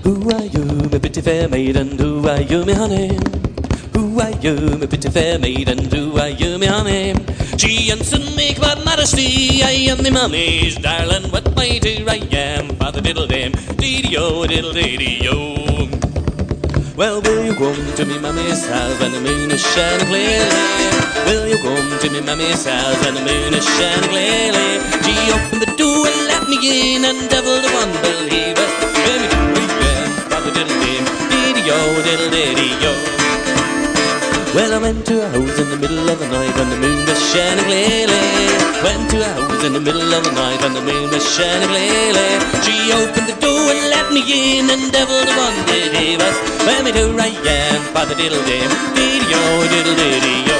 Who are you, my pretty fair maiden? Who are you, my honey? Who are you, my pretty fair maiden? Who are you, my honey? She answered me, quite modesty, I am the mummy's darling. What my dear I am, Father diddle dam, dee-dee-o, diddle-dee-dee-o. Well, will you come to me mummy's house when the moon is shining clearly? Will you come to me mummy's house when the moon is shining clearly? She opened the door and let me in, and devil the one believer. Let me do it again, Father diddle dam, dee-dee-o, diddle-dee-dee-o. Well, I went to a house in the middle of the night when the moon was shining clearly. Went to a house in the middle of the night when the moon was shining clearly. She opened the door and let me in, and devil the one did he was. Let me do right am, Father diddle dam, dee-dee-o, diddle-dee-dee-o.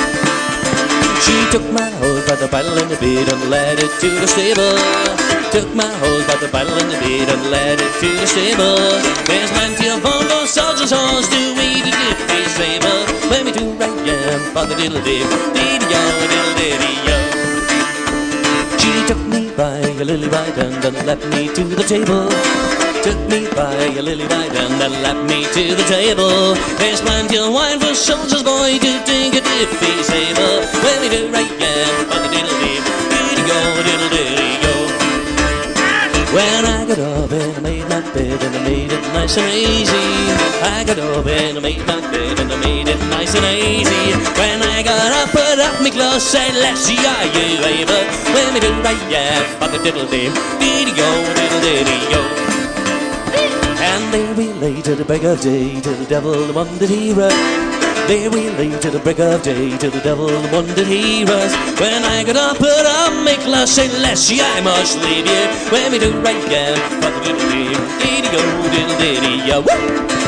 She took my hose by the bridle and the bit and led it to the stable. Took my hose by the bridle and the bit and led it to the stable. There's plenty of fun for soldiers' horse to eat it if he's able. Let me do right am, Father diddle dam, dee-dee-o, diddle-dee-dee-o. She took me by a lily white and led me to the table. Took me by a lily white and led me to the table. There's plenty of wine for soldiers' boy to drink it if he's able. Let me do right am, Father diddle dam, dee-dee-o, diddle-dee-dee-o. When I got up and I made my bed and I made it nice and easy. I got up and I made my bed and I made it nice and easy. When I got up, put up my clothes, said, let's see, are you able? Let me do right, yeah, Father diddle dam, dee-dee-o, diddle-dee-dee-o. And there we lay to the break of day, till the devil wanted he rose. There we lay to the break of day, till the devil wanted he rose. When I got up, put on my clothes, said, let's see, I must leave you. When we do right, yeah, Father diddle dam, dee-dee-o, diddle-dee-dee-o.